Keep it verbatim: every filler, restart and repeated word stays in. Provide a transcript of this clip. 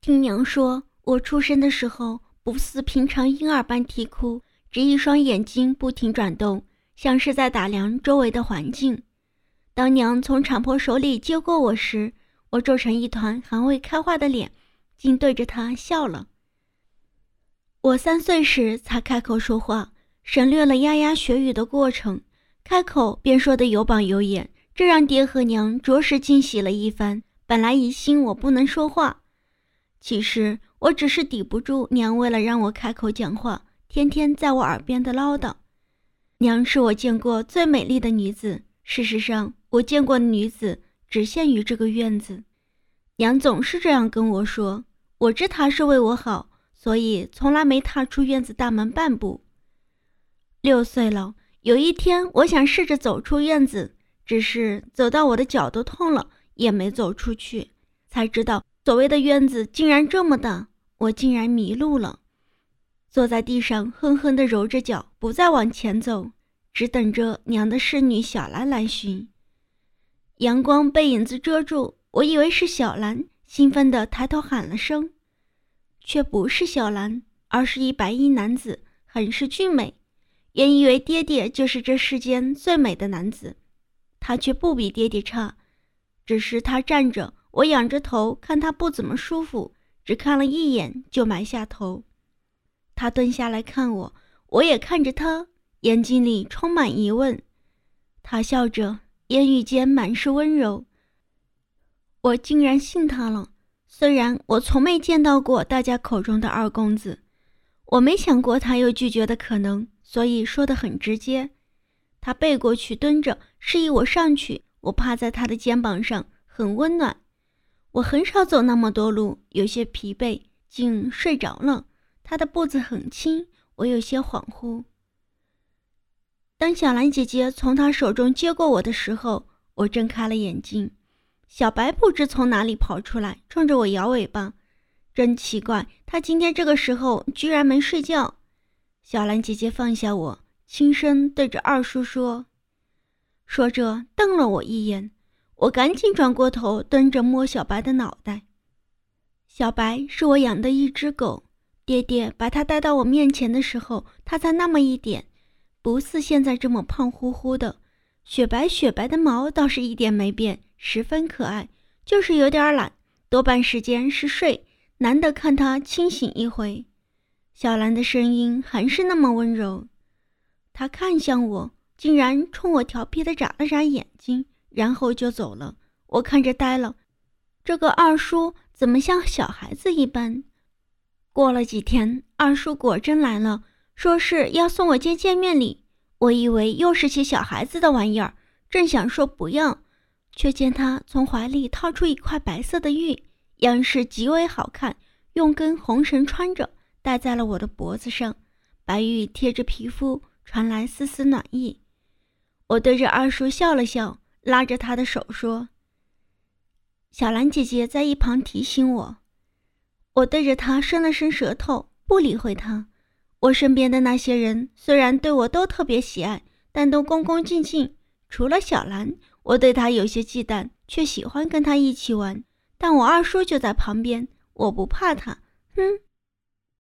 听娘说，我出生的时候不似平常婴儿般啼哭，只一双眼睛不停转动，像是在打量周围的环境。当娘从产婆手里接过我时，我皱成一团还未开化的脸，竟对着她笑了。我三岁时才开口说话，省略了牙牙学语的过程，开口便说得有板有眼，这让爹和娘着实惊喜了一番。本来疑心我不能说话，其实我只是抵不住娘为了让我开口讲话，天天在我耳边的唠叨。娘是我见过最美丽的女子，事实上我见过的女子只限于这个院子。娘总是这样跟我说，我知她是为我好，所以从来没踏出院子大门半步。六岁了，有一天我想试着走出院子，只是走到我的脚都痛了，也没走出去，才知道所谓的院子竟然这么大，我竟然迷路了。坐在地上哼哼地揉着脚，不再往前走，只等着娘的侍女小兰来寻。阳光被影子遮住，我以为是小兰，兴奋地抬头喊了声，却不是小兰，而是一白衣男子，很是俊美。原以为爹爹就是这世间最美的男子，他却不比爹爹差，只是他站着，我仰着头看他不怎么舒服，只看了一眼就埋下头。他蹲下来看我，我也看着他，眼睛里充满疑问。他笑着，言语间满是温柔。我竟然信他了，虽然我从没见到过大家口中的二公子，我没想过他有拒绝的可能，所以说得很直接。他背过去蹲着，示意我上去，我趴在他的肩膀上，很温暖。我很少走那么多路，有些疲惫，竟睡着了。他的步子很轻，我有些恍惚。当小兰姐姐从他手中接过我的时候，我睁开了眼睛。小白不知从哪里跑出来，冲着我摇尾巴。真奇怪，他今天这个时候居然没睡觉。小兰姐姐放下我，轻声对着二叔说，说着瞪了我一眼。我赶紧转过头，蹲着摸小白的脑袋。小白是我养的一只狗，爹爹把它带到我面前的时候，它才那么一点，不似现在这么胖乎乎的，雪白雪白的毛倒是一点没变，十分可爱，就是有点懒，多半时间是睡，难得看它清醒一回。小兰的声音还是那么温柔，她看向我，竟然冲我调皮地眨了眨眼睛，然后就走了。我看着呆了，这个二叔怎么像小孩子一般？过了几天，二叔果真来了，说是要送我件见面礼。我以为又是些小孩子的玩意儿，正想说不要，却见他从怀里掏出一块白色的玉，样式极为好看，用根红绳穿着，戴在了我的脖子上，白玉贴着皮肤，传来丝丝暖意。我对着二叔笑了笑，拉着他的手说，小兰姐姐在一旁提醒我。我对着他伸了伸舌头，不理会他。我身边的那些人虽然对我都特别喜爱，但都恭恭敬敬，除了小兰，我对她有些忌惮，却喜欢跟她一起玩。但我二叔就在旁边，我不怕他，哼。